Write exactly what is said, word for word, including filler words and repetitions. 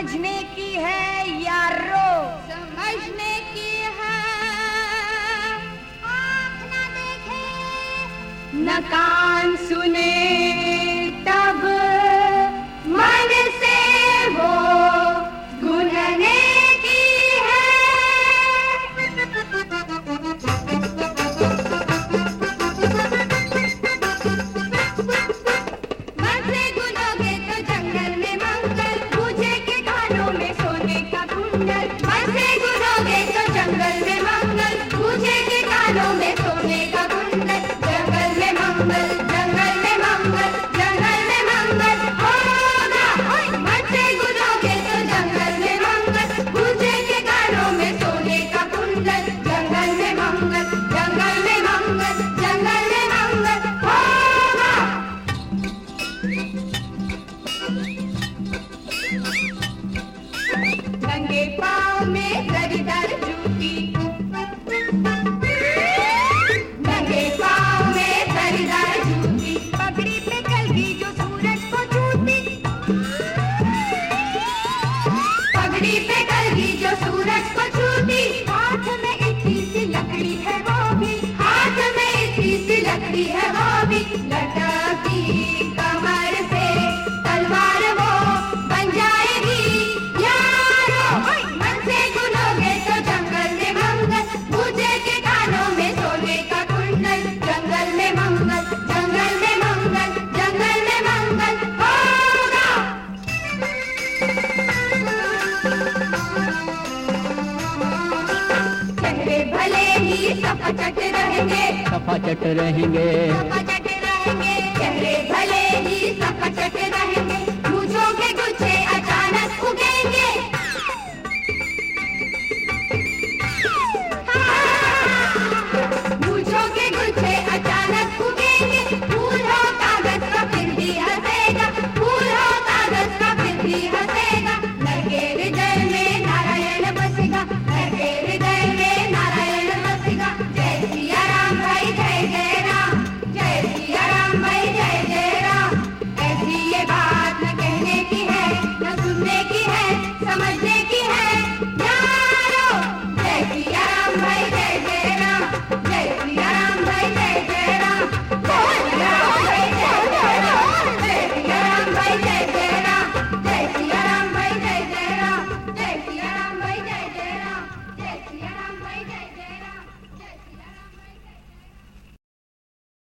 समझने की है यारो, समझने की है। आँख न देखे न कान सुने, तब मन से वो गुनने की है। मन से गुनोगे तो जंगल में मंगल, पूछे के कानों में सोने का कुंडल। मन से गुनोगे तो जंगल में मंगल, पूछे के कानों में सोने का कुंडल। जंगल में मंगल, जंगल में मंगल, जंगल में मंगल होगा। मन से गुनोगे तो जंगल में मंगल, पूछे के कानों में सोने का कुंडल। जंगल में मंगल, जंगल में मंगल, जंगल में मंगल होगा। नंगे पाँव में दरीदार जूती, नंगे पाँव में दरीदार जूती। पगड़ी पे कलगी जो सूरज को छूती, पगड़ी पे कलगी जो सूरज को छूती। हाथ में इतनी सी लकड़ी है वो भी, हाथ में इतनी सी लकड़ी है वो भी। लटकी कमर से तलवार वो बन जाएगी यारो। मन से गुनोगे तो जंगल में मंगल, पूछे के कानों में सोने का कुंडल। जंगल में मंगल, जंगल में मंगल, जंगल में मंगल होगा। चेहरे भले ही सपाचट रहेंगे, सपाचट रहेंगे, सपाचट रहेंगे। चेहरे भले ही सपाचट रहेंगे, मूंछों के गुच्छे अचानक उगेंगे। मूंछों के गुच्छे अचानक उगेंगे। फूल हो कागज का फिर भी हंसेगा, फूल हो कागज का फिर भी